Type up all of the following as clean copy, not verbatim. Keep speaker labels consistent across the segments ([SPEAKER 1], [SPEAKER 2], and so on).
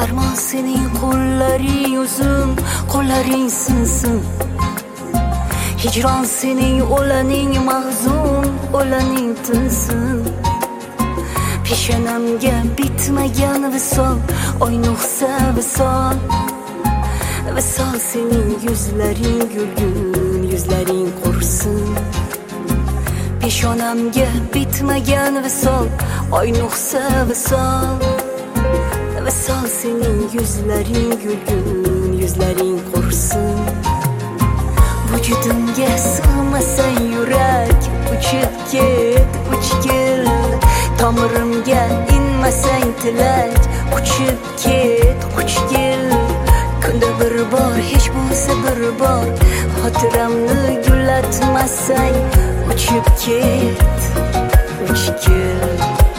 [SPEAKER 1] Armon sening qo'llaring uzun, qo'llaring sinsin. Hijron sening o'laning mahzun, o'laning tinsin. Peshanamga bitmagan visol, oy nuqsa visol. Visol sening yuzlaring gulgun, yuzlaring qursin. Peshonamga bitmagan visol, oy nuqsa visol. Visol sening yuzlaring gulgun, yuzlaring qursin. Vujudimga sig'masang yurak, uchib ket, uchgil. Tomirimga inmasang tilak, uchib ket, uchgil. Kunda bir bor, hech bo'lsa bir bor, xotiramni gullatmasang, uchib ket, uchgil.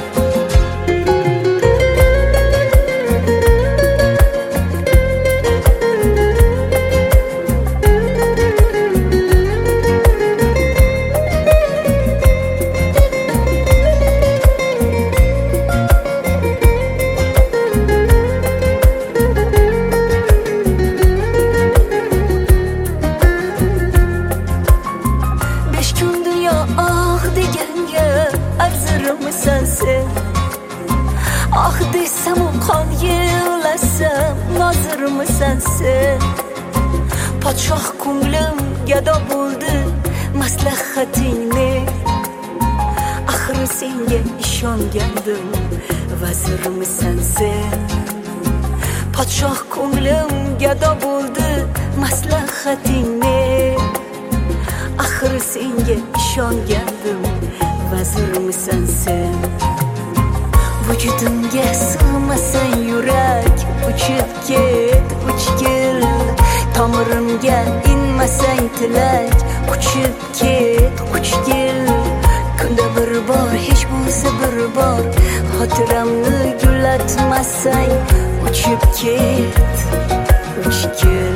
[SPEAKER 1] Ah desem o kan yığılasam, nazırmısan sen? Podshoh ko'nglim gado bo'ldi, maslahatingni. Axir senga ishongandim, vazirmisan sen? Podshoh ko'nglim gado bo'ldi, maslahatingni. Axir senga ishongandim, vazirmisan sen? Vujudimga sig'masang yurak, uchib ket, uchgil. Tomirimga inmasang tilak, uchib ket, uchgil. Kunda bir bor, hech bo'lsa bir bor, xotiramni gullatmasang, uchib ket, uchgil.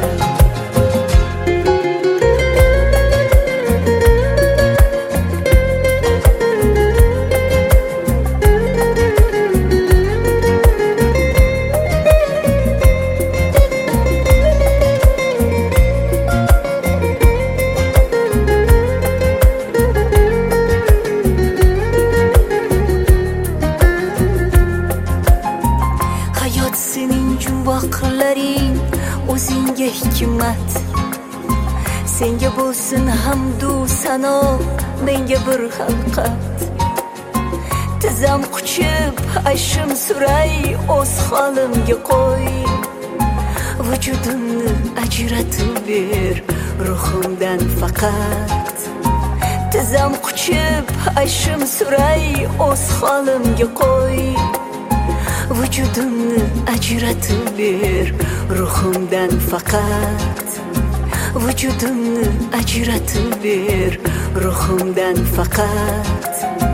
[SPEAKER 1] Sening jumboqlaring o'zingga hikmat. Senga bo'lsin hamdu sano, menga bir xalqat. Tizam quchib ayshim suray, o'z holimga qo'y. Vujudimni ajratib ber ruhimdan faqat. Tizam quchib ayshim suray, o'z holimga qo'y. Vujudimni ajratib ber ruhimdan faqat. Vujudimni ajratib ber ruhimdan faqat.